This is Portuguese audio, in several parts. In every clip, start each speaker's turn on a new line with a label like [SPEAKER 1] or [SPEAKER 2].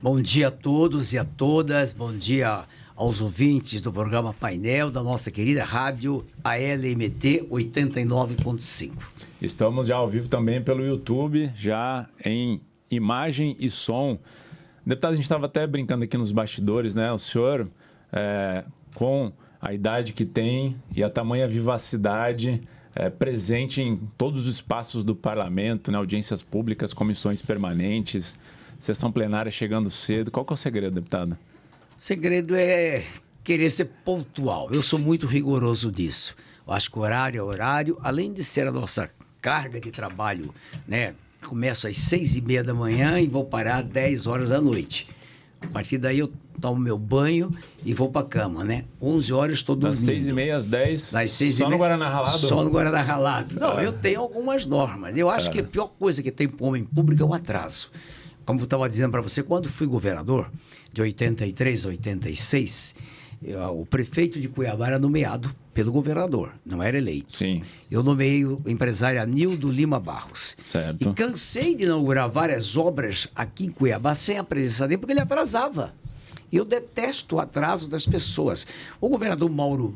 [SPEAKER 1] Bom dia a todos e a todas, bom dia aos ouvintes do programa Painel da nossa querida rádio ALMT 89.5.
[SPEAKER 2] Estamos já ao vivo também pelo YouTube, já em imagem e som. Deputado, a gente estava até brincando aqui nos bastidores, né? O senhor, com a idade que tem e a tamanha vivacidade, presente em todos os espaços do parlamento, né? Audiências públicas, comissões permanentes, sessão plenária chegando cedo. Qual que é o segredo, deputado?
[SPEAKER 1] O segredo é querer ser pontual. Eu sou muito rigoroso disso. Eu acho que o horário é horário, além de ser a nossa carga de trabalho, né? Começo às 6h30 da manhã e vou parar às 10 horas da noite. A partir daí eu tomo meu banho e vou para a cama, né? 11 horas estou dormindo.
[SPEAKER 2] Das 6h30 às 10,
[SPEAKER 1] das 6h30,
[SPEAKER 2] só no Guaraná Ralado?
[SPEAKER 1] Só no Guaraná Ralado. Não, eu tenho algumas normas. Eu acho que a pior coisa que tem para o homem público é o atraso. Como eu estava dizendo para você, quando fui governador, de 83 a 86, o prefeito de Cuiabá era nomeado pelo governador, não era eleito.
[SPEAKER 2] Sim.
[SPEAKER 1] Eu nomeei o empresário Anildo Lima Barros.
[SPEAKER 2] Certo.
[SPEAKER 1] E cansei de inaugurar várias obras aqui em Cuiabá sem a presença dele, porque ele atrasava. E eu detesto o atraso das pessoas. O governador Mauro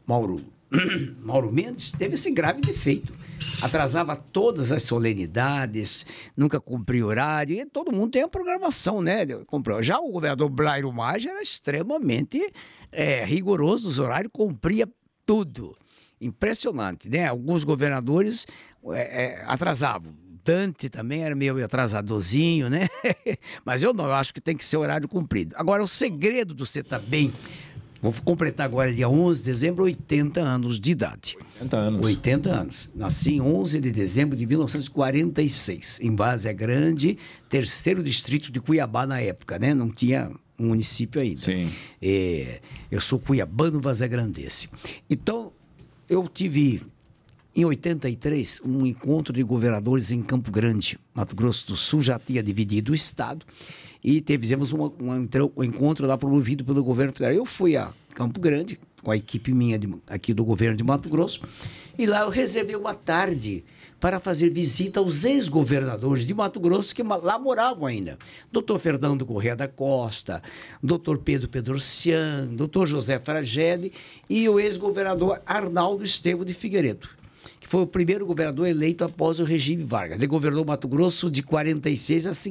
[SPEAKER 1] Mendes teve esse grave defeito. Atrasava todas as solenidades, nunca cumpria horário, e todo mundo tem a programação, né? Já o governador Blairo Maggi era extremamente rigoroso nos horários, cumpria tudo. Impressionante, né? Alguns governadores atrasavam. Dante também era meio atrasadorzinho, né? Mas eu acho que tem que ser horário cumprido. Agora, o segredo do você estar bem... Vou completar agora, dia 11 de dezembro, 80 anos de idade.
[SPEAKER 2] 80 anos.
[SPEAKER 1] 80 anos. Nasci em 11 de dezembro de 1946, em Várzea Grande, terceiro distrito de Cuiabá na época, né? Não tinha um município ainda.
[SPEAKER 2] Sim.
[SPEAKER 1] Eu sou cuiabano vazagrandense. Então, eu tive, em 83, um encontro de governadores em Campo Grande, Mato Grosso do Sul, já tinha dividido o estado, e fizemos um encontro lá promovido pelo governo federal. Eu fui a Campo Grande, com a equipe minha aqui do governo de Mato Grosso, e lá eu reservei uma tarde para fazer visita aos ex-governadores de Mato Grosso, que lá moravam ainda. Dr. Fernando Corrêa da Costa, Dr. Pedro Pedrocian, Dr. José Fragelli e o ex-governador Arnaldo Estevão de Figueiredo, que foi o primeiro governador eleito após o regime Vargas. Ele governou Mato Grosso de 46 a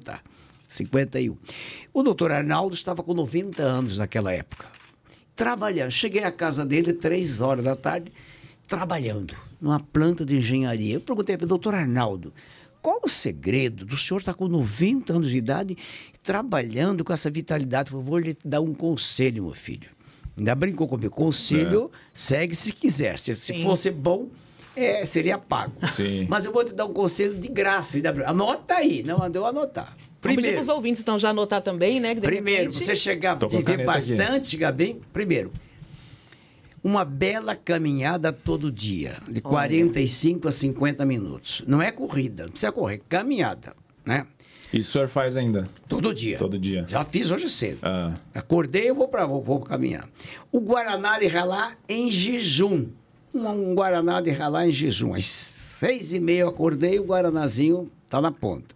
[SPEAKER 1] 51. O doutor Arnaldo estava com 90 anos naquela época, trabalhando. Cheguei à casa dele 3 horas da tarde, trabalhando numa planta de engenharia. Eu perguntei para o doutor Arnaldo, qual o segredo do senhor estar com 90 anos de idade, trabalhando com essa vitalidade? Eu vou lhe dar um conselho, meu filho. Ainda brincou comigo. Conselho, segue se quiser. Se fosse bom, seria pago.
[SPEAKER 2] Sim.
[SPEAKER 1] Mas eu vou te dar um conselho de graça. Anota aí. Não mandou anotar.
[SPEAKER 3] Primeiro, os ouvintes, então, já anotar também, né?
[SPEAKER 1] Primeiro, você chegar a viver bastante, chegar bem. Primeiro, uma bela caminhada todo dia, de 45 a 50 minutos. Não é corrida, não precisa correr, caminhada, né?
[SPEAKER 2] E o senhor faz ainda?
[SPEAKER 1] Todo dia.
[SPEAKER 2] Todo dia.
[SPEAKER 1] Já fiz hoje cedo. Acordei, eu vou caminhar. O Guaraná de ralar em jejum. Um Guaraná de ralar em jejum. Às 6h30 eu acordei, o Guaranazinho está na ponta.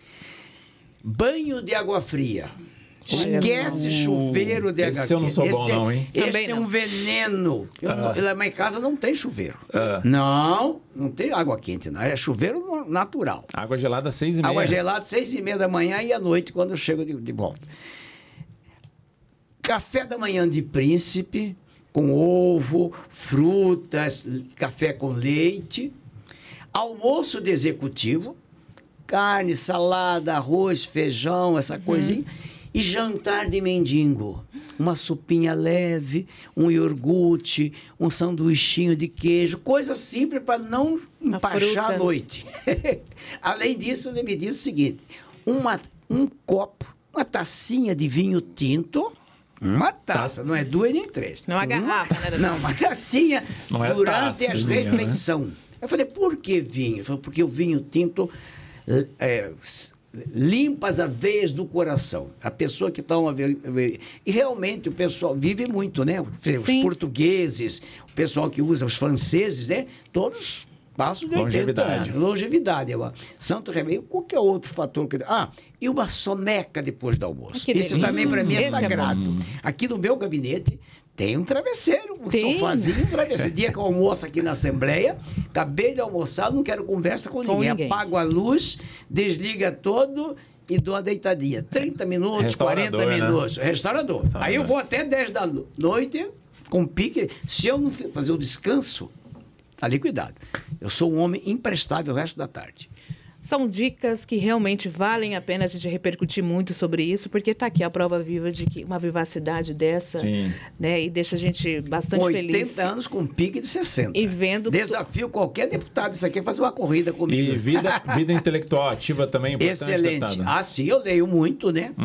[SPEAKER 1] Banho de água fria. Esquece chuveiro de água fria.
[SPEAKER 2] Esse eu não sou bom não, hein?
[SPEAKER 1] Este é um veneno. Lá em casa não tem chuveiro. Não tem água quente, não. É chuveiro natural.
[SPEAKER 2] Água gelada às 6h30.
[SPEAKER 1] Água gelada 6h30 da manhã e à noite, quando eu chego de volta. Café da manhã de príncipe, com ovo, frutas, café com leite. Almoço de executivo, carne, salada, arroz, feijão, essa coisinha. E jantar de mendigo. Uma sopinha leve, um iogurte, um sanduichinho de queijo, coisa simples para não empachar a noite. Além disso, ele me disse o seguinte, um copo, uma tacinha de vinho tinto, uma taça, não é 2 nem 3.
[SPEAKER 3] Não é garrafa, né?
[SPEAKER 1] Não, uma tacinha durante a refeição.
[SPEAKER 2] Né?
[SPEAKER 1] Eu falei, por que vinho? Ele falou, porque o vinho tinto limpa as veias do coração. A pessoa que toma... E realmente o pessoal vive muito, né? Os portugueses, o pessoal que usa, os franceses, né? Todos Passo de 80
[SPEAKER 2] Longevidade.
[SPEAKER 1] anos. Longevidade. Santo Remédio, qualquer outro fator. E uma soneca depois do almoço.
[SPEAKER 3] Que
[SPEAKER 1] Isso
[SPEAKER 3] delícia.
[SPEAKER 1] também para mim é
[SPEAKER 3] Esse é
[SPEAKER 1] sagrado. Aqui no meu gabinete tem um travesseiro, um
[SPEAKER 3] Tem.
[SPEAKER 1] sofazinho, um travesseiro. Dia que eu almoço aqui na Assembleia, acabei de almoçar, não quero conversa com ninguém. Apago a luz, desliga todo e dou uma deitadinha. 30 minutos, 40 minutos. Né? Restaurador. Aí eu vou até 10 da noite com pique. Se eu não fazer o descanso, ali cuidado. Eu sou um homem imprestável o resto da tarde.
[SPEAKER 3] São dicas que realmente valem a pena a gente repercutir muito sobre isso, porque está aqui a prova viva de que uma vivacidade dessa, né, e deixa a gente bastante
[SPEAKER 1] 80
[SPEAKER 3] feliz.
[SPEAKER 1] 80 anos com pique de 60.
[SPEAKER 3] E vendo...
[SPEAKER 1] Desafio qualquer deputado isso aqui a fazer uma corrida comigo.
[SPEAKER 2] E vida intelectual ativa também é importante.
[SPEAKER 1] Excelente.
[SPEAKER 2] Deputado.
[SPEAKER 1] Ah, sim, eu leio muito, né?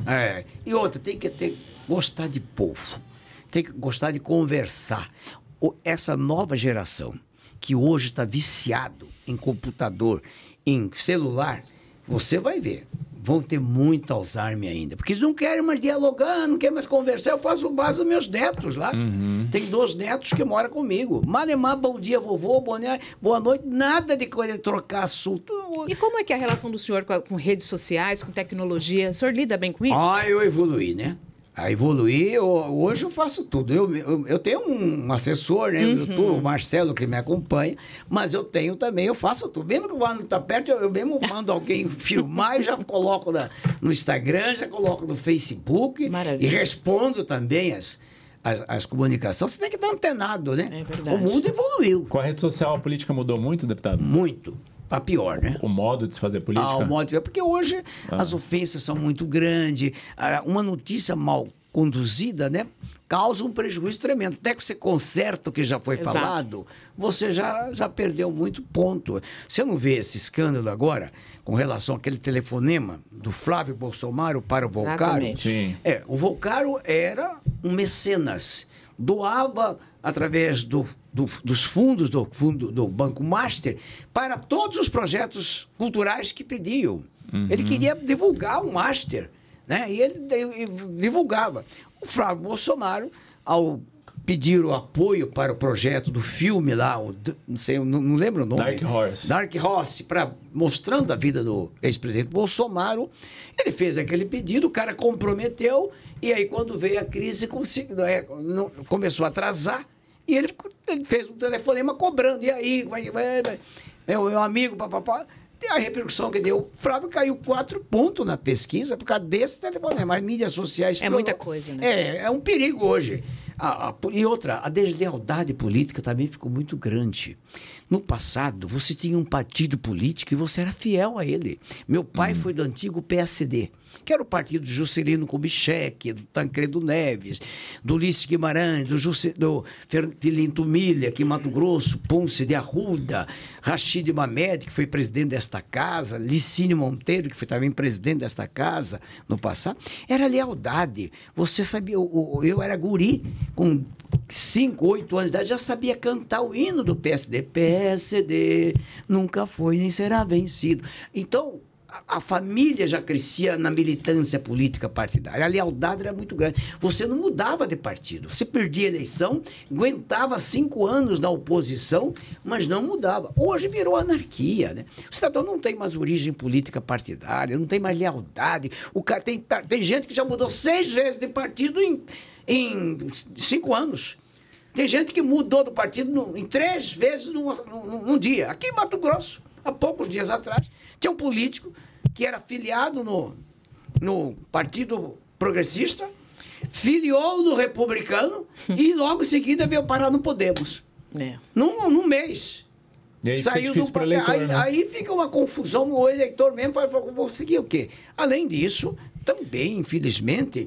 [SPEAKER 1] E outra, tem que gostar de povo. Tem que gostar de conversar. Essa nova geração que hoje está viciado em computador, em celular, você vai ver, vão ter muito Alzheimer ainda, porque eles não querem mais dialogar, não querem mais conversar. Eu faço base dos meus netos lá. Tem 2 netos que moram comigo. Malemar, bom dia, vovô, boa noite, nada de coisa de trocar assunto.
[SPEAKER 3] E como é que é a relação do senhor com redes sociais, com tecnologia? O senhor lida bem com isso?
[SPEAKER 1] Eu evoluí, né? A evoluir, hoje eu faço tudo. Eu tenho um assessor, né? No YouTube, o Marcelo, que me acompanha, mas eu tenho também, eu faço tudo. Mesmo que o Vale não está perto, eu mesmo mando alguém filmar e já coloco no Instagram, já coloco no Facebook.
[SPEAKER 3] Maravilha.
[SPEAKER 1] E respondo também as comunicações. Você tem que estar antenado, né?
[SPEAKER 3] É verdade.
[SPEAKER 1] O mundo evoluiu.
[SPEAKER 2] Com a rede social, a política mudou muito, deputado?
[SPEAKER 1] Muito. Para pior, né?
[SPEAKER 2] O modo de se fazer política?
[SPEAKER 1] O modo de... Porque hoje as ofensas são muito grandes, uma notícia mal conduzida, né, causa um prejuízo tremendo. Até que você conserta o que já foi falado, você já perdeu muito ponto. Você não vê esse escândalo agora com relação àquele telefonema do Flávio Bolsonaro para o Volcário?
[SPEAKER 2] Sim.
[SPEAKER 1] O Volcário era um mecenas, doava através dos fundos do Banco Master para todos os projetos culturais que pediam. Ele queria divulgar o Master, né? E ele divulgava. O Flávio Bolsonaro, ao pedir o apoio para o projeto do filme lá, não sei, não lembro o nome. Dark Horse, mostrando a vida do ex-presidente Bolsonaro, ele fez aquele pedido, o cara comprometeu, e aí quando veio a crise, começou a atrasar, e ele fez um telefonema cobrando. E aí, meu amigo, papapá. E a repercussão que deu. O Flávio caiu 4 pontos na pesquisa por causa desse telefonema. As mídias sociais...
[SPEAKER 3] É muita coisa, né?
[SPEAKER 1] É um perigo hoje. E outra, a deslealdade política também ficou muito grande. No passado, você tinha um partido político e você era fiel a ele. Meu pai foi do antigo PSD, que era o partido de Juscelino Kubitschek, do Tancredo Neves, do Ulisses Guimarães, do Filinto Milha, aqui em Mato Grosso, Ponce de Arruda, Rachid Mamed, que foi presidente desta casa, Licínio Monteiro, que foi também presidente desta casa no passado. Era lealdade. Você sabia, eu era guri, com 5, 8 anos de idade, já sabia cantar o hino do PSD. PSD nunca foi nem será vencido. Então, a família já crescia na militância política partidária. A lealdade era muito grande. Você não mudava de partido. Você perdia a eleição, aguentava 5 anos na oposição, mas não mudava. Hoje virou anarquia, né? O cidadão não tem mais origem política partidária, não tem mais lealdade. Tem gente que já mudou 6 vezes de partido em 5 anos. Tem gente que mudou do partido em 3 vezes num dia. Aqui em Mato Grosso, há poucos dias atrás, tinha um político que era filiado no Partido Progressista, filiou no Republicano e logo em seguida veio parar no Podemos. Num mês.
[SPEAKER 2] E aí fica difícil para o eleitor, né?
[SPEAKER 1] Aí fica uma confusão, o eleitor mesmo vai falar, vou seguir o quê? Além disso, também, infelizmente,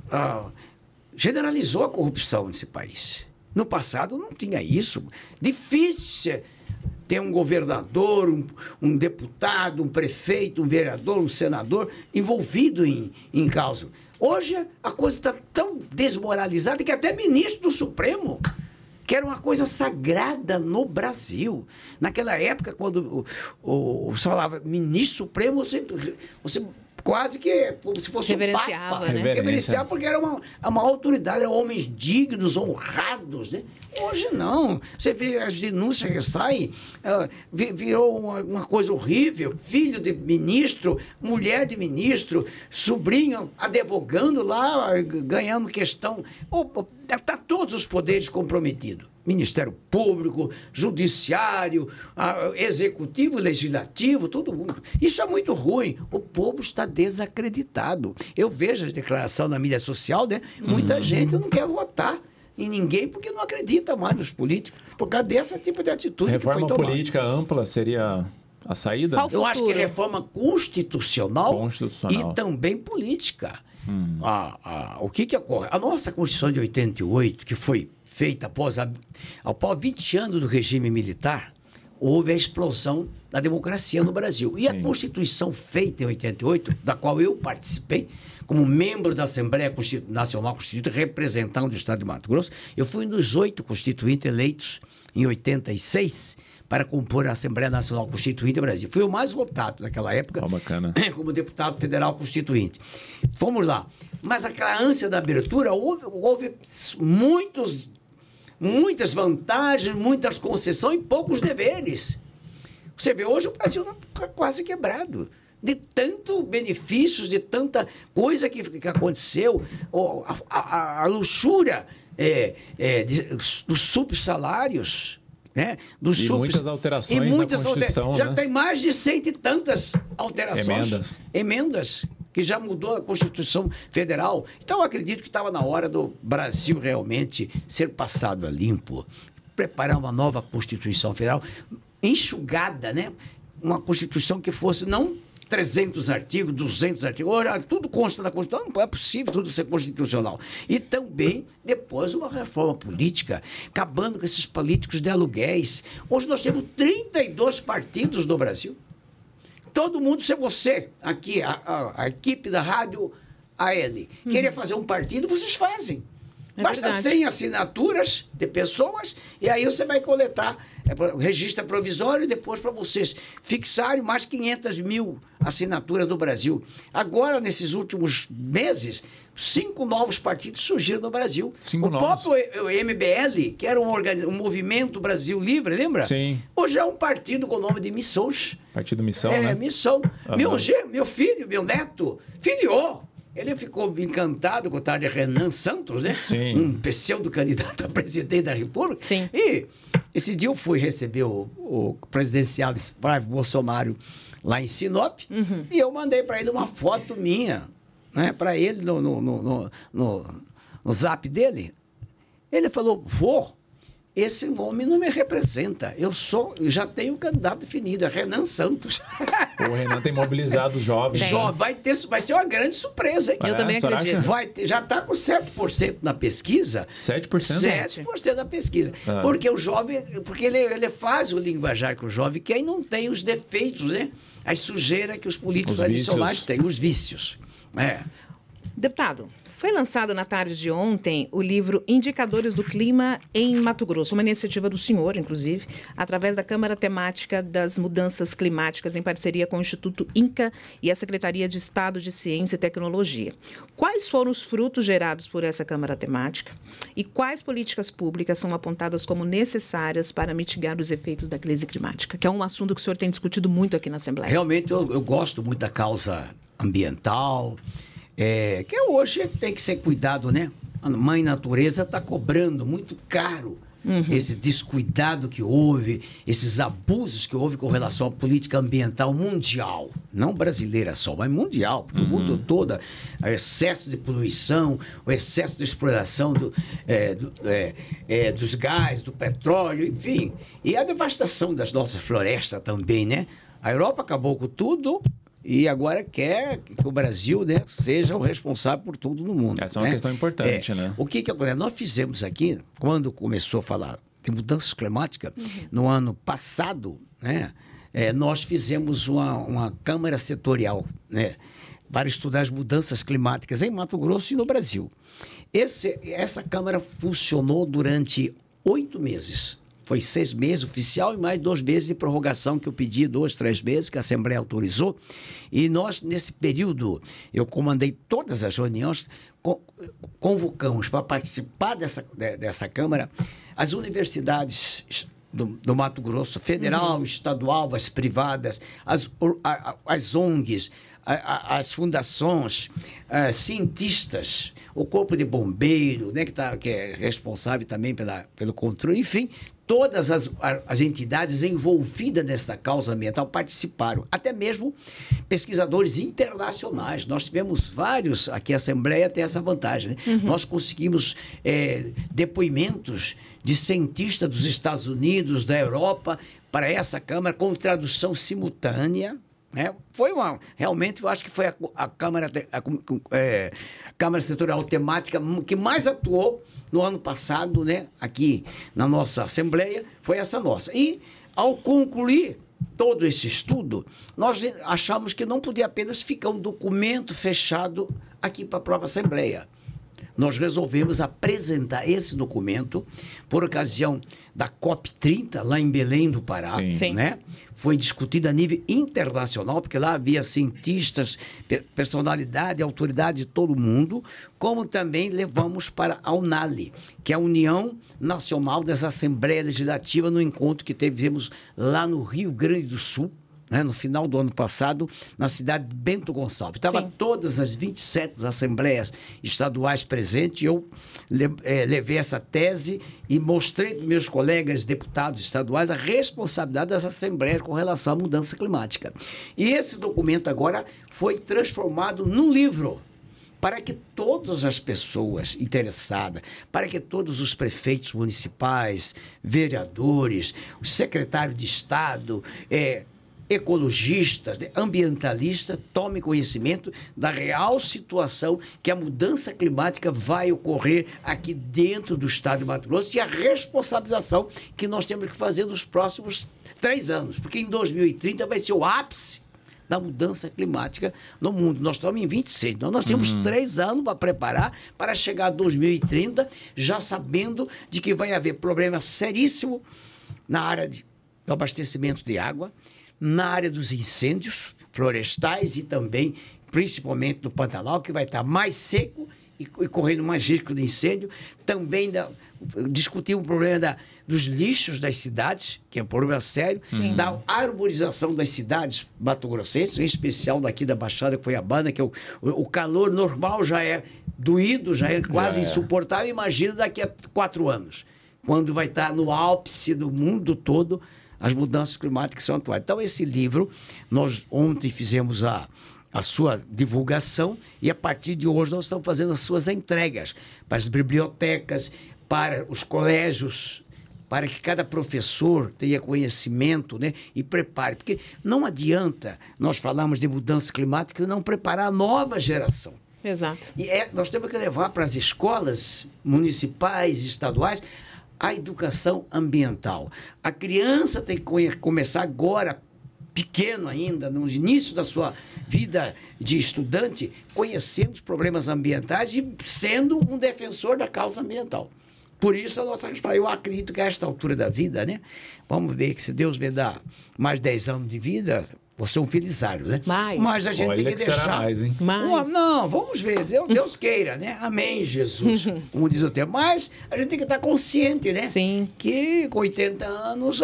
[SPEAKER 1] generalizou a corrupção nesse país. No passado não tinha isso. Difícil ter um governador, um deputado, um prefeito, um vereador, um senador envolvido em causa. Hoje a coisa está tão desmoralizada que até ministro do Supremo, que era uma coisa sagrada no Brasil. Naquela época, quando você falava ministro Supremo, você quase que como se fosse um papa.
[SPEAKER 3] Né?
[SPEAKER 1] Reverenciava porque era uma autoridade, eram homens dignos, honrados, né? Hoje não. Você vê as denúncias que saem, virou uma coisa horrível. Filho de ministro, mulher de ministro, sobrinho advogando lá, ganhando questão. Está todos os poderes comprometidos. Ministério Público, Judiciário, Executivo, Legislativo, todo mundo. Isso é muito ruim. O povo está desacreditado. Eu vejo a declaração na mídia social, né? Muita gente não quer votar em ninguém porque não acredita mais nos políticos, por causa desse tipo de atitude
[SPEAKER 2] reforma
[SPEAKER 1] que foi tomada.
[SPEAKER 2] Política ampla seria a saída?
[SPEAKER 1] Eu acho que reforma constitucional e também política. O que ocorre? A nossa Constituição de 88, que foi feita após 20 anos do regime militar, houve a explosão da democracia no Brasil. E a Constituição feita em 88, da qual eu participei, como membro da Assembleia Nacional Constituinte, representante do Estado de Mato Grosso, eu fui um dos 8 constituintes eleitos em 86 para compor a Assembleia Nacional Constituinte do Brasil. Fui o mais votado naquela época, como deputado federal constituinte. Fomos lá. Mas aquela ânsia da abertura, houve muitas vantagens, muitas concessões e poucos deveres. Você vê, hoje o Brasil está quase quebrado. De tantos benefícios, de tanta coisa que aconteceu, a luxúria dos subsalários, né?
[SPEAKER 2] Muitas alterações na Constituição.
[SPEAKER 1] Já tem mais de 100 e tantas alterações. Emendas que já mudou a Constituição Federal. Então, eu acredito que estava na hora do Brasil realmente ser passado a limpo, preparar uma nova Constituição Federal enxugada, né? Uma Constituição que fosse não 300 artigos, 200 artigos, olha, tudo consta da Constituição, não é possível tudo ser constitucional. E também, depois, uma reforma política, acabando com esses políticos de aluguéis. Hoje nós temos 32 partidos no Brasil. Todo mundo, se você, aqui, a equipe da Rádio AL, querer fazer um partido, vocês fazem. Basta 100 assinaturas de pessoas e aí você vai coletar registro provisório e depois para vocês fixarem mais 500 mil assinaturas no Brasil. Agora, nesses últimos meses, 5 novos partidos surgiram no Brasil. Próprio MBL, que era um movimento Brasil Livre, lembra?
[SPEAKER 2] Sim.
[SPEAKER 1] Hoje é um partido com o nome de Missões.
[SPEAKER 2] Partido Missão, né?
[SPEAKER 1] Missão. Meu filho, meu neto, filiou. Ele ficou encantado com o tal de Renan Santos, né?
[SPEAKER 2] Sim.
[SPEAKER 1] Um pseudo-candidato a presidente da República.
[SPEAKER 3] Sim.
[SPEAKER 1] E esse dia eu fui receber o presidencial Flávio Bolsonaro lá em Sinop e eu mandei para ele uma foto minha, né? Para ele no zap dele. Ele falou, esse nome não me representa. Eu já tenho um candidato definido, é Renan Santos.
[SPEAKER 2] O Renan tem mobilizado os jovens.
[SPEAKER 1] Vai ser uma grande surpresa, hein?
[SPEAKER 3] Eu também acredito.
[SPEAKER 1] Já está com 7% na pesquisa.
[SPEAKER 2] 7%?
[SPEAKER 1] 7% da pesquisa. Porque o jovem, porque ele faz o linguajar com o jovem, que aí não tem os defeitos, né? As sujeiras que os políticos tradicionais têm, os vícios.
[SPEAKER 3] Deputado, foi lançado na tarde de ontem o livro Indicadores do Clima em Mato Grosso, uma iniciativa do senhor, inclusive, através da Câmara Temática das Mudanças Climáticas, em parceria com o Instituto INCA e a Secretaria de Estado de Ciência e Tecnologia. Quais foram os frutos gerados por essa Câmara Temática e quais políticas públicas são apontadas como necessárias para mitigar os efeitos da crise climática? Que é um assunto que o senhor tem discutido muito aqui na Assembleia.
[SPEAKER 1] Realmente, eu gosto muito da causa ambiental, que hoje tem que ser cuidado, né? A mãe natureza está cobrando muito caro esse descuidado que houve, esses abusos que houve com relação à política ambiental mundial, não brasileira só, mas mundial, porque o mundo todo, o excesso de poluição, o excesso de exploração dos gases, do petróleo, enfim, e a devastação das nossas florestas também, né? A Europa acabou com tudo e agora quer que o Brasil, né, seja o responsável por tudo no mundo.
[SPEAKER 2] Essa é uma questão importante, né?
[SPEAKER 1] O que acontece? Nós fizemos aqui, quando começou a falar de mudanças climáticas, no ano passado, né, nós fizemos uma Câmara Setorial, né, para estudar as mudanças climáticas em Mato Grosso e no Brasil. Essa Câmara funcionou durante 8 meses. Foi 6 meses oficial e mais 2 meses de prorrogação que eu pedi, 2, 3 meses, que a Assembleia autorizou. E nós, nesse período, eu comandei todas as reuniões, convocamos para participar dessa Câmara as universidades do Mato Grosso, federal, estadual, as privadas, as ONGs, as fundações, cientistas, o Corpo de Bombeiro, né, que é responsável também pelo controle, enfim, todas as entidades envolvidas nessa causa ambiental participaram, até mesmo pesquisadores internacionais. Nós tivemos vários, aqui a Assembleia tem essa vantagem, né? Nós conseguimos depoimentos de cientistas dos Estados Unidos, da Europa, para essa Câmara, com tradução simultânea. Foi realmente, eu acho que foi a Câmara Setorial Temática que mais atuou no ano passado, né, aqui na nossa Assembleia, foi essa nossa. E, ao concluir todo esse estudo, nós achamos que não podia apenas ficar um documento fechado aqui para a própria Assembleia. Nós resolvemos apresentar esse documento por ocasião da COP30, lá em Belém do Pará.
[SPEAKER 3] Sim.
[SPEAKER 1] Né? Foi discutido a nível internacional, porque lá havia cientistas, personalidade, autoridade de todo mundo, como também levamos para a UNALE, que é a União Nacional das Assembleias Legislativas, no encontro que tivemos lá no Rio Grande do Sul, né, no final do ano passado, na cidade de Bento Gonçalves. Estavam todas as 27 assembleias estaduais presentes, e eu levei essa tese e mostrei para meus colegas deputados estaduais a responsabilidade das assembleias com relação à mudança climática. E esse documento agora foi transformado num livro, para que todas as pessoas interessadas, para que todos os prefeitos municipais, vereadores, o secretário de Estado, ecologistas, ambientalistas, tomem conhecimento da real situação que a mudança climática vai ocorrer aqui dentro do estado de Mato Grosso e a responsabilização que nós temos que fazer nos próximos 3 anos, porque em 2030 vai ser o ápice da mudança climática no mundo. Nós estamos em 26, então nós temos 3 anos para preparar para chegar a 2030, já sabendo de que vai haver problema seríssimo na área do abastecimento de água, na área dos incêndios florestais e também, principalmente do Pantanal, que vai estar mais seco e correndo mais risco de incêndio. Também discutir o problema dos lixos das cidades, que é um problema sério, da arborização das cidades mato-grossenses, em especial daqui da Baixada Cuiabana, que o calor normal já é doído, já é quase insuportável. Imagina daqui a 4 anos, quando vai estar no ápice do mundo todo as mudanças climáticas são atuais. Então, esse livro, nós ontem fizemos a sua divulgação e, a partir de hoje, nós estamos fazendo as suas entregas para as bibliotecas, para os colégios, para que cada professor tenha conhecimento, né, e prepare. Porque não adianta nós falarmos de mudança climática e não preparar a nova geração.
[SPEAKER 3] Exato.
[SPEAKER 1] E nós temos que levar para as escolas municipais e estaduais a educação ambiental. A criança tem que começar agora, pequeno ainda, no início da sua vida de estudante, conhecendo os problemas ambientais e sendo um defensor da causa ambiental. Por isso, a nossa resposta, eu acredito que a esta altura da vida, né? Vamos ver que se Deus me dá mais 10 anos de vida, vou ser um felizário, né? Mas a gente tem que deixar...
[SPEAKER 2] Será mais, hein?
[SPEAKER 1] Não, vamos ver. Deus queira, né? Amém, Jesus. Como diz o tempo. Mas a gente tem que estar consciente, né?
[SPEAKER 3] Sim.
[SPEAKER 1] Que com 80 anos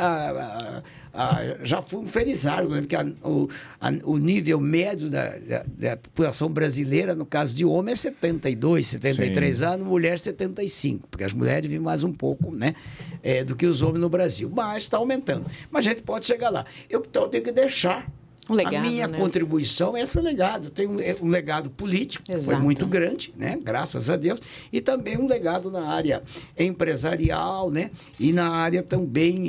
[SPEAKER 1] já fui um felizário, né? Porque o nível médio da população brasileira, no caso de homem, é 72, 73 anos, mulher 75, porque as mulheres vivem mais um pouco, né? Do que os homens no Brasil. Mas está aumentando. Mas a gente pode chegar lá. Então, eu tenho que deixar
[SPEAKER 3] um legado,
[SPEAKER 1] a minha contribuição é esse legado. Tem um legado político, que foi muito grande, né? Graças a Deus, e também um legado na área empresarial, né? E na área também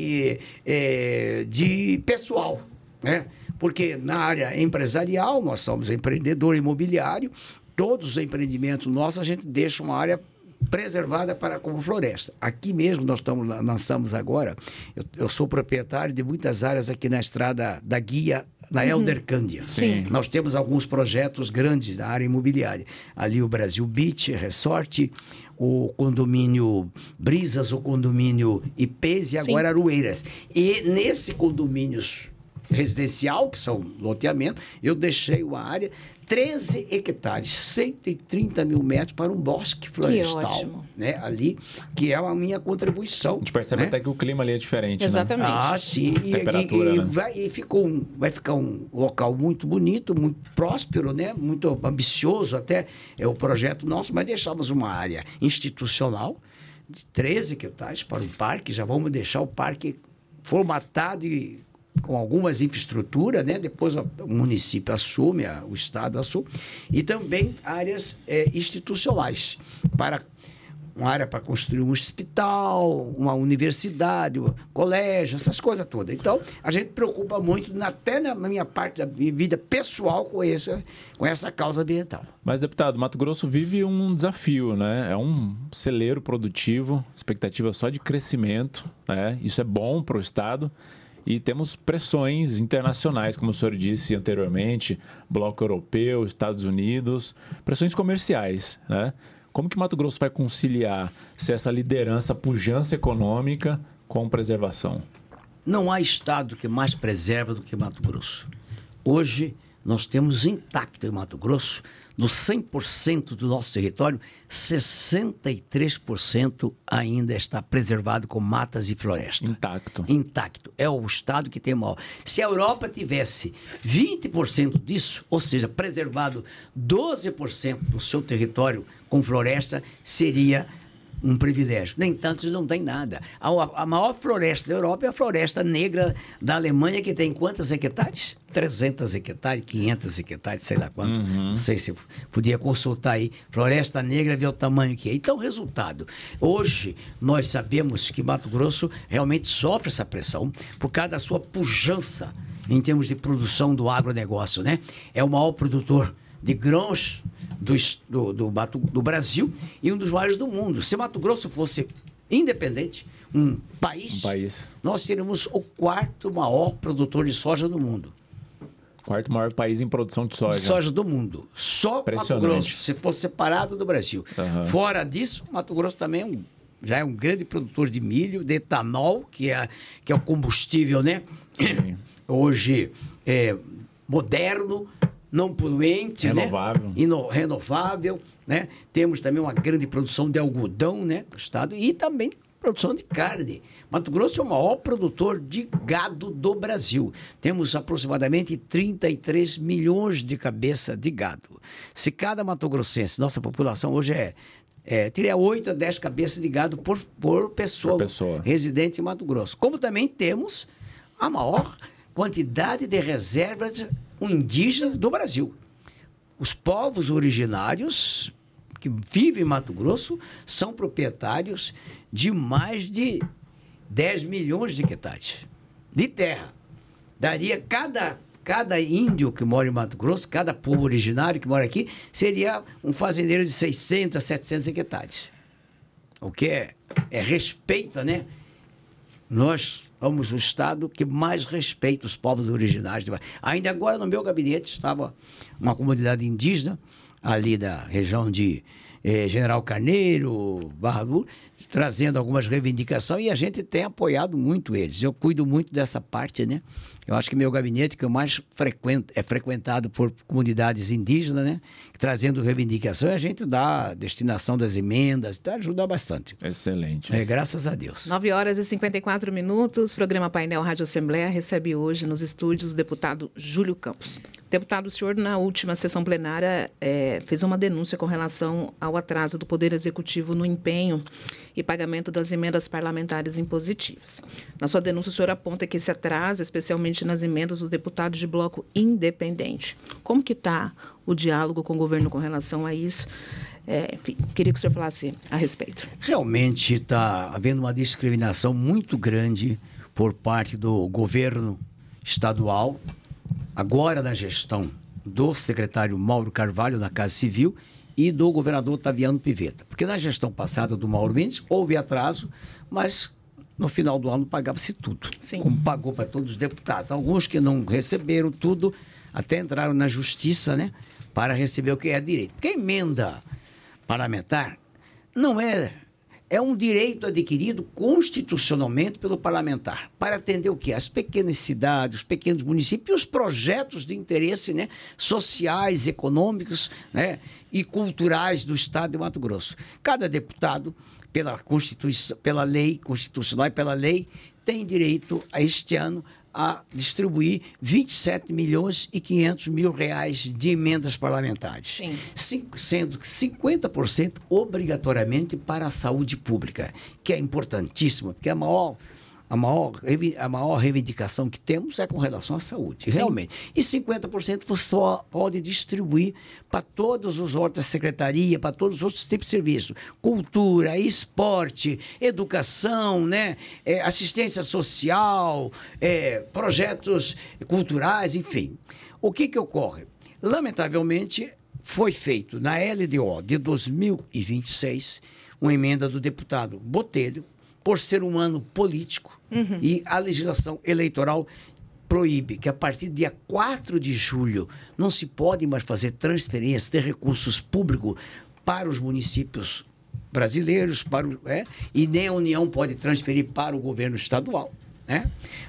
[SPEAKER 1] de pessoal, né? Porque na área empresarial, nós somos empreendedor imobiliário, todos os empreendimentos nossos, a gente deixa uma área preservada como floresta. Aqui mesmo nós lançamos agora, eu sou proprietário de muitas áreas aqui na estrada da Guia na Elder Cândia.
[SPEAKER 3] Sim.
[SPEAKER 1] Nós temos alguns projetos grandes na área imobiliária. Ali o Brasil Beach Resort, o condomínio Brisas, o condomínio Ipês e agora Aroeiras. E nesse condomínio residencial, que são loteamento, eu deixei uma área 13 hectares, 130 mil metros para um bosque florestal, né, ali, que é a minha contribuição.
[SPEAKER 2] A gente percebe, né, até que o clima ali é diferente,
[SPEAKER 3] exatamente.
[SPEAKER 2] Né?
[SPEAKER 1] Ah, sim.
[SPEAKER 2] Temperatura, né?
[SPEAKER 1] Vai ficar um local muito bonito, muito próspero, né? Muito ambicioso até é o projeto nosso, mas deixamos uma área institucional de 13 hectares para um parque, já vamos deixar o parque formatado e com algumas infraestruturas, né? Depois o município assume, o Estado assume, e também áreas institucionais, para uma área para construir um hospital, uma universidade, um colégio, essas coisas todas. Então, a gente preocupa muito, até na minha parte da minha vida pessoal, com essa causa ambiental.
[SPEAKER 2] Mas, deputado, Mato Grosso vive um desafio, né? É um celeiro produtivo, expectativa só de crescimento, né? Isso é bom para o Estado. E temos pressões internacionais, como o senhor disse anteriormente, bloco europeu, Estados Unidos, pressões comerciais, né? Como que Mato Grosso vai conciliar essa liderança, pujança econômica com preservação?
[SPEAKER 1] Não há estado que mais preserva do que Mato Grosso. Hoje, nós temos intacto em Mato Grosso, no 100% do nosso território, 63% ainda está preservado com matas e florestas.
[SPEAKER 2] Intacto.
[SPEAKER 1] Intacto. É o estado que tem maior. Se a Europa tivesse 20% disso, ou seja, preservado 12% do seu território com floresta, seria um privilégio. Nem tanto, não tem nada. A maior floresta da Europa é a Floresta Negra da Alemanha, que tem quantos hectares? 300 hectares, 500 hectares, sei lá quanto. Não sei se podia consultar aí. Floresta Negra, ver o tamanho que é. Então, resultado. Hoje, nós sabemos que Mato Grosso realmente sofre essa pressão por causa da sua pujança em termos de produção do agronegócio, né? É o maior produtor de grãos do Brasil e um dos maiores do mundo. Se Mato Grosso fosse independente, um país, nós seríamos o quarto maior produtor de soja do mundo.
[SPEAKER 2] Quarto maior país em produção de soja.
[SPEAKER 1] De soja do mundo. Só Mato Grosso, se fosse separado do Brasil. Fora disso, Mato Grosso também já é um grande produtor de milho, de etanol, que é o combustível, né?
[SPEAKER 2] Sim.
[SPEAKER 1] Hoje é moderno, não poluente,
[SPEAKER 2] renovável,
[SPEAKER 1] né? Renovável, né? Temos também uma grande produção de algodão, né, no estado, e também produção de carne. Mato Grosso é o maior produtor de gado do Brasil. Temos aproximadamente 33 milhões de cabeças de gado. Se cada matogrossense, nossa população hoje teria 8 a 10 cabeças de gado por pessoa residente em Mato Grosso. Como também temos a maior quantidade de reservas indígenas do Brasil. Os povos originários que vivem em Mato Grosso são proprietários de mais de 10 milhões de hectares de terra. Daria cada índio que mora em Mato Grosso, cada povo originário que mora aqui, seria um fazendeiro de 600 a 700 hectares. O que é respeita, né? Nós somos o estado que mais respeita os povos originários. Ainda agora, no meu gabinete, estava uma comunidade indígena, ali da região de General Carneiro, Barra Dura, trazendo algumas reivindicações, e a gente tem apoiado muito eles. Eu cuido muito dessa parte, né? Eu acho que meu gabinete, que eu mais é frequentado por comunidades indígenas, né? Trazendo reivindicações, a gente dá a destinação das emendas, então ajuda bastante.
[SPEAKER 2] Excelente.
[SPEAKER 1] Graças a Deus.
[SPEAKER 3] 9h54, programa Painel Rádio Assembleia recebe hoje nos estúdios o deputado Júlio Campos. Deputado, o senhor, na última sessão plenária, fez uma denúncia com relação ao atraso do Poder Executivo no empenho e pagamento das emendas parlamentares impositivas. Na sua denúncia, o senhor aponta que esse atraso, especialmente nas emendas dos deputados de bloco independente. Como que está o diálogo com o governo com relação a isso? Enfim, queria que o senhor falasse a respeito.
[SPEAKER 1] Realmente está havendo uma discriminação muito grande por parte do governo estadual, agora na gestão do secretário Mauro Carvalho, da Casa Civil, e do governador Taviano Pivetta. Porque na gestão passada do Mauro Mendes houve atraso, mas no final do ano pagava-se tudo,
[SPEAKER 3] Sim.
[SPEAKER 1] como pagou para todos os deputados. Alguns que não receberam tudo, até entraram na justiça, né, para receber o que é direito. Porque a emenda parlamentar não é um direito adquirido constitucionalmente pelo parlamentar, para atender o quê? As pequenas cidades, os pequenos municípios, os projetos de interesse, né, sociais, econômicos, né, e culturais do Estado de Mato Grosso. Cada deputado, pela Constituição, pela lei constitucional e pela lei, tem direito a este ano a distribuir 27 milhões e 500 mil reais de emendas parlamentares.
[SPEAKER 3] Sim.
[SPEAKER 1] Sendo que 50% obrigatoriamente para a saúde pública, que é importantíssimo, porque a maior reivindicação que temos é com relação à saúde,
[SPEAKER 3] Sim.
[SPEAKER 1] realmente. E 50% você só pode distribuir para todos os órgãos da secretaria, para todos os outros tipos de serviço. Cultura, esporte, educação, né? Assistência social, projetos culturais, enfim. O que ocorre? Lamentavelmente, foi feito na LDO de 2026 uma emenda do deputado Botelho, por ser um ano político, e a legislação eleitoral proíbe que a partir do dia 4 de julho não se pode mais fazer transferência de recursos públicos para os municípios brasileiros, e nem a União pode transferir para o governo estadual. Né?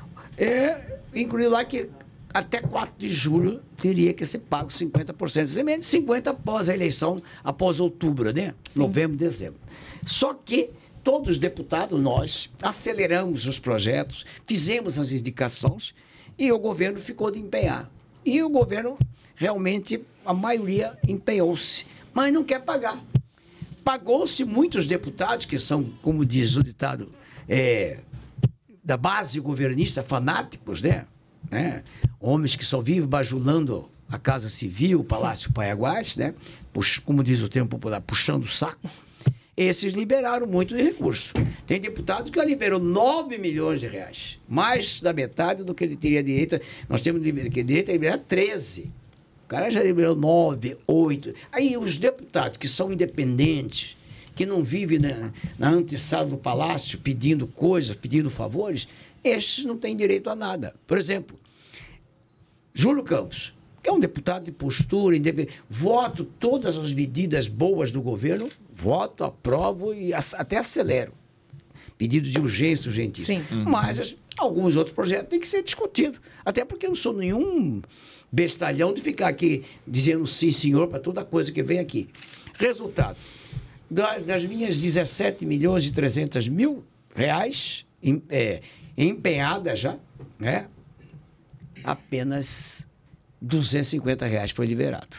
[SPEAKER 1] Incluiu lá que até 4 de julho teria que ser pago 50% das emendas, 50% após a eleição, após outubro, né? Novembro, dezembro. Só que todos os deputados, nós, aceleramos os projetos, fizemos as indicações e o governo ficou de empenhar. E o governo, realmente, a maioria empenhou-se, mas não quer pagar. Pagou-se muitos deputados, que são, como diz o ditado, da base governista, fanáticos, né? Homens que só vivem bajulando a Casa Civil, o Palácio Paiaguás, né? Como diz o termo popular, puxando o saco. Esses liberaram muito de recurso. Tem deputado que já liberou 9 milhões de reais. Mais da metade do que ele teria direito. Nós temos direito a liberar 13. O cara já liberou 9, 8. Aí os deputados que são independentes, que não vivem na antessala do palácio pedindo coisas, pedindo favores, estes não têm direito a nada. Por exemplo, Júlio Campos, que é um deputado de postura, independente, voto todas as medidas boas do governo, voto, aprovo e até acelero. Pedido de urgência, urgentíssimo. Mas alguns outros projetos têm que ser discutidos. Até porque eu não sou nenhum bestalhão de ficar aqui dizendo sim, senhor, para toda coisa que vem aqui. Resultado, das minhas 17 milhões e 300 mil reais empenhadas já, né? Apenas 250 reais foi liberado.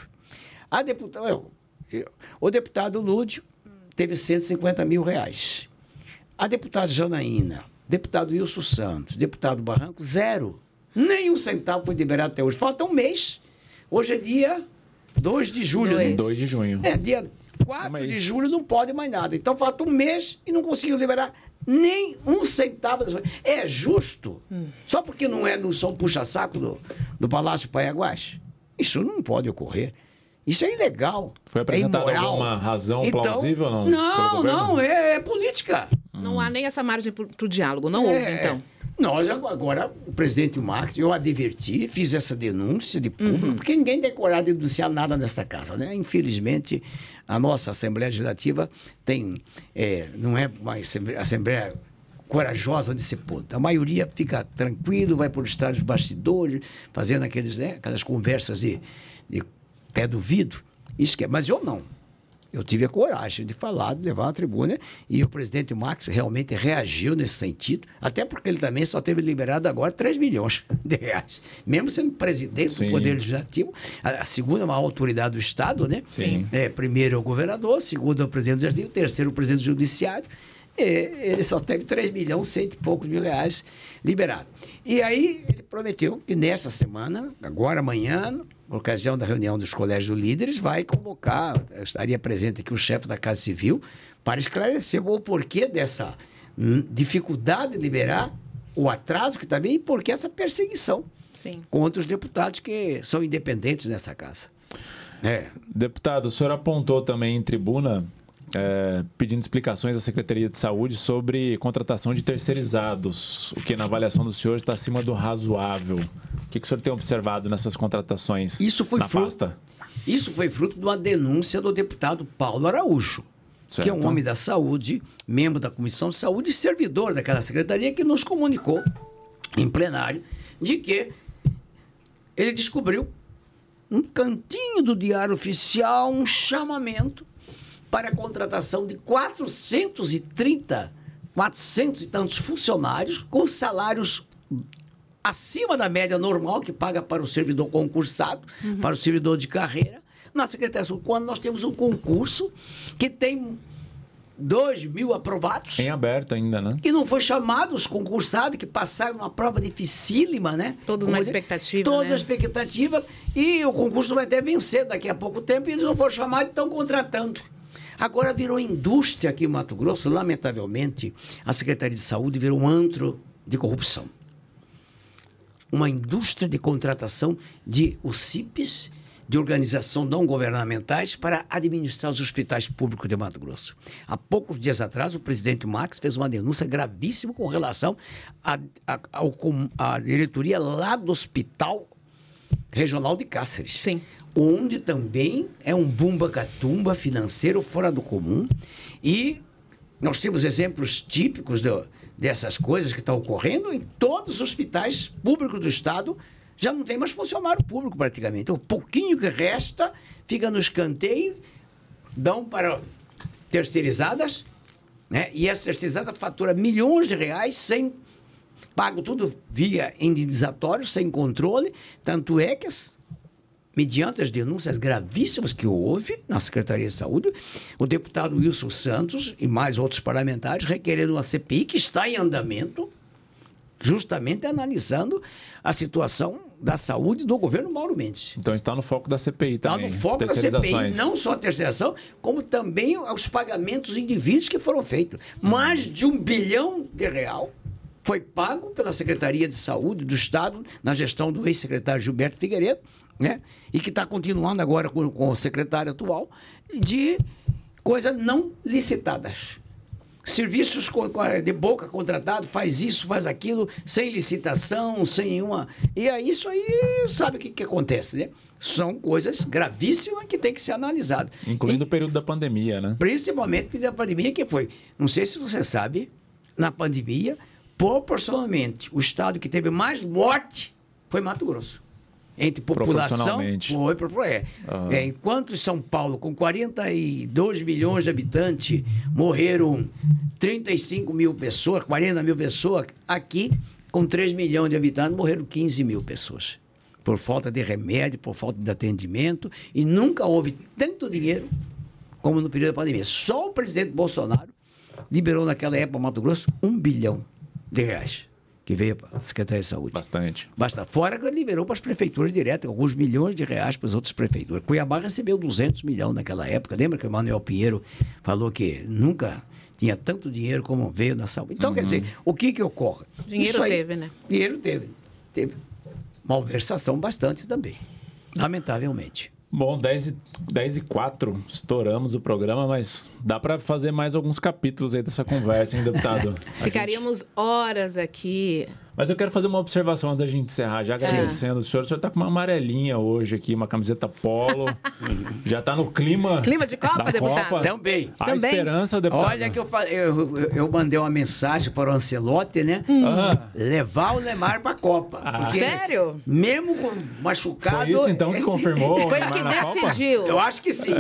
[SPEAKER 1] O deputado Lúdio teve 150 mil reais. A deputada Janaína, deputado Wilson Santos, deputado Barranco, 0. Nem um centavo foi liberado até hoje. Falta um mês. Hoje é dia 2 de julho.
[SPEAKER 2] 2 de junho.
[SPEAKER 1] Dia 4 de julho não pode mais nada. Então falta um mês e não conseguiu liberar nem um centavo. É justo? Só porque não é no som puxa-saco do Palácio Paiaguás? Isso não pode ocorrer. Isso é ilegal.
[SPEAKER 2] Foi apresentada alguma razão plausível ou não?
[SPEAKER 1] Não, é política.
[SPEAKER 3] Não há nem essa margem para o diálogo, não houve, então.
[SPEAKER 1] Nós, agora, o presidente Marques, eu adverti, fiz essa denúncia de público, porque ninguém tem coragem de denunciar nada nesta casa, né? Infelizmente, a nossa Assembleia Legislativa não é uma Assembleia corajosa nesse ponto. A maioria fica tranquilo, vai por estar nos bastidores, fazendo aquelas conversas de pé do vidro. Mas eu não. Eu tive a coragem de falar, de levar à tribuna, e o presidente Marques realmente reagiu nesse sentido, até porque ele também só teve liberado agora 3 milhões de reais. Mesmo sendo presidente do Poder Legislativo, a segunda maior autoridade do Estado, né?
[SPEAKER 3] Sim.
[SPEAKER 1] Primeiro é o governador, segundo é o presidente do Legislativo, terceiro é o presidente do Judiciário. Ele só teve 3 milhões, 100 e poucos mil reais liberados. E aí ele prometeu que nessa semana, agora amanhã, por ocasião da reunião dos colégios líderes, vai convocar, estaria presente aqui o chefe da Casa Civil, para esclarecer o porquê dessa dificuldade de liberar, o atraso que também, e por que essa perseguição contra os deputados que são independentes nessa casa.
[SPEAKER 2] Deputado, o senhor apontou também em tribuna pedindo explicações à Secretaria de Saúde sobre contratação de terceirizados, o que na avaliação do senhor está acima do razoável. O que o senhor tem observado nessas contratações na pasta?
[SPEAKER 1] Isso foi fruto de uma denúncia do deputado Paulo Araújo, que é um homem da saúde, membro da Comissão de Saúde e servidor daquela secretaria, que nos comunicou em plenário de que ele descobriu um cantinho do Diário Oficial, um chamamento para a contratação de 400 e tantos funcionários com salários acima da média normal que paga para o servidor concursado, para o servidor de carreira, na Secretaria de Saúde, quando nós temos um concurso que tem 2.000 aprovados.
[SPEAKER 2] Em aberto ainda, né?
[SPEAKER 1] Que não foi chamado os concursados, que passaram uma prova dificílima, né?
[SPEAKER 3] Todos na expectativa,
[SPEAKER 1] Todos na expectativa. E o concurso vai até vencer daqui a pouco tempo, e eles não foram chamados e estão contratando. Agora virou indústria aqui em Mato Grosso, lamentavelmente, a Secretaria de Saúde virou um antro de corrupção. Uma indústria de contratação de OCIPs, de organização não governamentais, para administrar os hospitais públicos de Mato Grosso. Há poucos dias atrás, o presidente Max fez uma denúncia gravíssima com relação à diretoria lá do Hospital Regional de Cáceres.
[SPEAKER 3] Sim.
[SPEAKER 1] Onde também é um bumba-catumba financeiro fora do comum. E nós temos exemplos típicos dessas coisas que estão ocorrendo em todos os hospitais públicos do Estado. Já não tem mais funcionário público praticamente. O pouquinho que resta fica no escanteio, dão para terceirizadas, né? E essa terceirizada fatura milhões de reais pago tudo via indenizatório, sem controle. Tanto é que mediante as denúncias gravíssimas que houve na Secretaria de Saúde, o deputado Wilson Santos e mais outros parlamentares requerendo uma CPI que está em andamento, justamente analisando a situação da saúde do governo Mauro Mendes.
[SPEAKER 2] Então está no foco da CPI também.
[SPEAKER 1] Está no foco da CPI, não só a terceirização, como também os pagamentos indivíduos que foram feitos. Mais de R$1 bilhão foi pago pela Secretaria de Saúde do Estado, na gestão do ex-secretário Gilberto Figueiredo, né? E que está continuando agora com o secretário atual, de coisas não licitadas. Serviços de boca contratado, faz isso, faz aquilo, sem licitação, sem nenhuma... E aí, isso aí, sabe o que acontece, né? São coisas gravíssimas que tem que ser analisadas.
[SPEAKER 2] Incluindo o período da pandemia, né?
[SPEAKER 1] Principalmente o período da pandemia, que foi... Não sei se você sabe, na pandemia, proporcionalmente, o estado que teve mais morte foi Mato Grosso. Entre população, enquanto em São Paulo, com 42 milhões de habitantes, morreram 35 mil pessoas, 40 mil pessoas, aqui, com 3 milhões de habitantes, morreram 15 mil pessoas. Por falta de remédio, por falta de atendimento, e nunca houve tanto dinheiro como no período da pandemia. Só o presidente Bolsonaro liberou naquela época, Mato Grosso, R$1 bilhão que veio para a Secretaria de Saúde.
[SPEAKER 2] Bastante.
[SPEAKER 1] Fora que ele liberou para as prefeituras diretas, alguns milhões de reais para as outras prefeituras. Cuiabá recebeu 200 milhões naquela época. Lembra que o Manuel Pinheiro falou que nunca tinha tanto dinheiro como veio na saúde? Então, quer dizer, o que ocorre?
[SPEAKER 3] Dinheiro teve, né?
[SPEAKER 1] Dinheiro teve. Teve malversação bastante também, lamentavelmente.
[SPEAKER 2] Bom, 10h04, estouramos o programa, mas dá para fazer mais alguns capítulos aí dessa conversa, hein, deputado?
[SPEAKER 3] Ficaríamos horas aqui.
[SPEAKER 2] Mas eu quero fazer uma observação antes da gente encerrar, já agradecendo o senhor está com uma amarelinha hoje aqui, uma camiseta polo, já está no clima...
[SPEAKER 3] Clima de Copa, deputado?
[SPEAKER 2] Copa.
[SPEAKER 1] Também.
[SPEAKER 2] A esperança, deputado.
[SPEAKER 1] Olha que eu mandei uma mensagem para o Ancelotti, né? Levar o Neymar para a Copa.
[SPEAKER 3] Sério?
[SPEAKER 1] Mesmo com machucado...
[SPEAKER 2] Foi isso, então, que confirmou
[SPEAKER 3] Foi
[SPEAKER 2] o Neymar
[SPEAKER 3] que
[SPEAKER 2] na
[SPEAKER 3] decidiu.
[SPEAKER 2] Copa?
[SPEAKER 1] Eu acho que sim.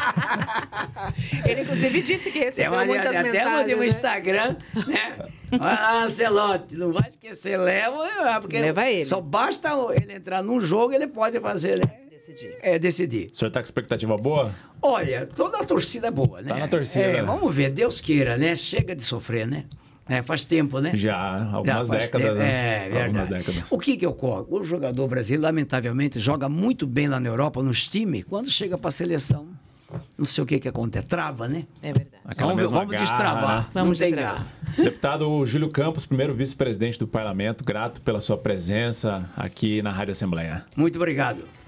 [SPEAKER 3] Ele, inclusive, disse que recebeu muitas mensagens.
[SPEAKER 1] Até mandei no Instagram, né? Ancelotti, não vai esquecer, porque
[SPEAKER 3] leva ele.
[SPEAKER 1] Só basta ele entrar num jogo, ele pode fazer, né? Decidir.
[SPEAKER 2] O senhor está com expectativa boa?
[SPEAKER 1] Olha, toda a torcida é boa, né?
[SPEAKER 2] Tá na torcida.
[SPEAKER 1] Vamos ver, Deus queira, né? Chega de sofrer, né? Faz tempo, né?
[SPEAKER 2] Já, algumas décadas.
[SPEAKER 1] Né? Verdade.
[SPEAKER 2] Algumas décadas.
[SPEAKER 1] O que ocorre? O jogador brasileiro, lamentavelmente, joga muito bem lá na Europa, nos times, quando chega para a seleção, não sei o que acontece, trava, né?
[SPEAKER 3] É verdade.
[SPEAKER 1] Vamos destravar.
[SPEAKER 2] Né?
[SPEAKER 3] Vamos destravar.
[SPEAKER 2] Deputado Júlio Campos, primeiro vice-presidente do Parlamento, grato pela sua presença aqui na Rádio Assembleia.
[SPEAKER 1] Muito obrigado.